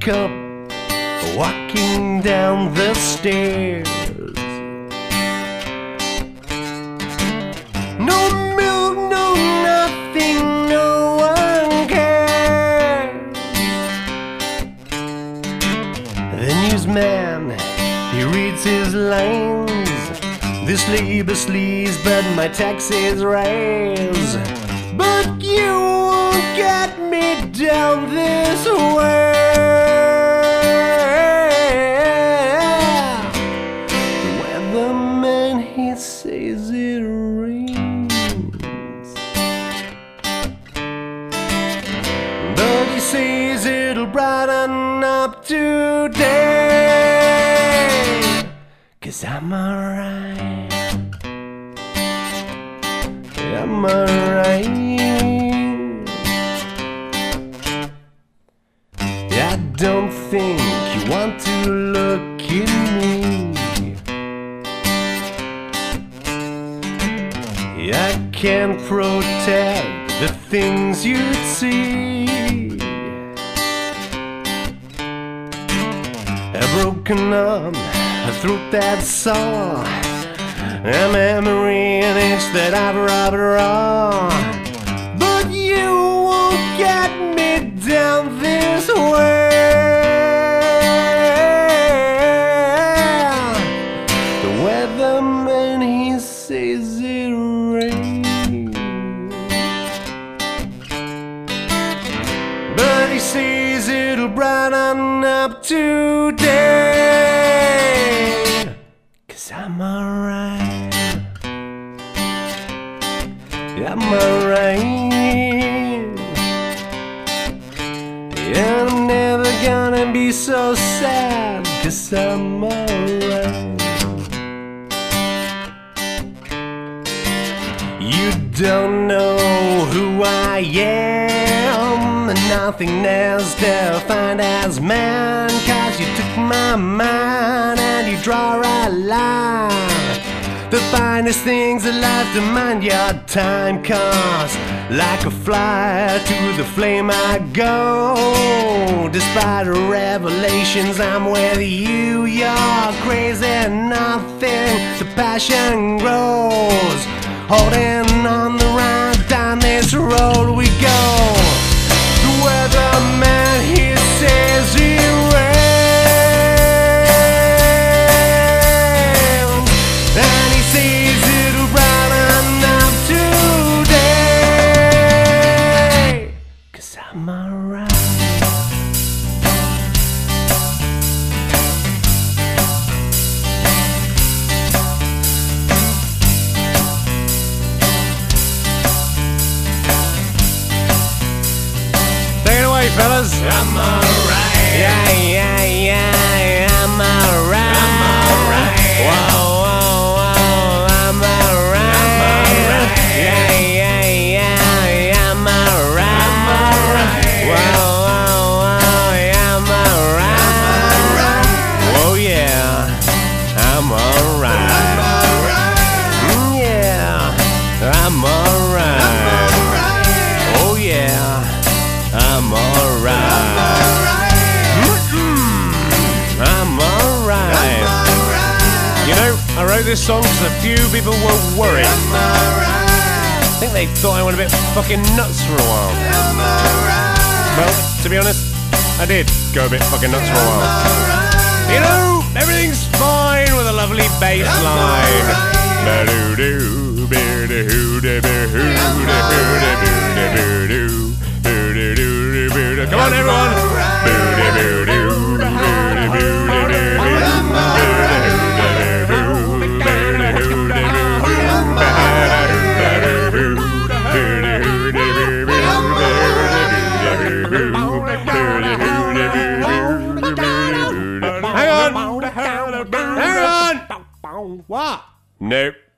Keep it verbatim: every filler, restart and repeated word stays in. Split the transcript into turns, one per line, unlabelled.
wake up walking down the stairs. No milk, no nothing, no one cares. The newsman, he reads his lines. This labor sleaze, but my taxes rise. But you won't get me down this way. The weatherman, he says it rains, but he says it'll brighten up today. 'Cause I'm alright, I'm alright. I don't think you want to look at me. I can't protect the things you'd see. A broken arm, a throat that's sore, a memory, an itch that I've rubbed raw. But you won't get me down this way. The weatherman, he says it rains, but he says it'll brighten up today. 'Cause I'm alright, I'm alright. Yeah, I'm never gonna be so sad, 'cause I'm alright. You don't know who I am, nothing else defined as man. 'Cause you took my mind and you draw a line. The finest things in life demand your time, 'cause like a fly to the flame I go. Despite revelations, I'm with you. You're crazy, nothing, the passion grows. Holding on the ride, down this road we go. The weatherman, he says it rains, and he says it'll brighten up today. 'Cause I'm alright. Fellas, I'm alright. Yeah, yeah, yeah, I'm alright. I'm alright. Whoa, whoa, whoa, I'm alright. I'm alright. Yeah, yeah, yeah, I'm alright. I'm alright. Whoa, whoa, whoa, I'm alright. I'm alright. Whoa, yeah, I'm alright. I'm alright. Mm, yeah, I'm alright. I'm alright. Oh yeah, I'm alright. I'm alright. Mm-mm. I'm alright. You know, I wrote this song because a few people were worried. I'm alright. I think they thought I went a bit fucking nuts for a while. I'm alright. Well, to be honest, I did go a bit fucking nuts for a while. Right. You know, everything's fine with a lovely bass line. Come on, everyone! Hang on! Hang on! What? Nope.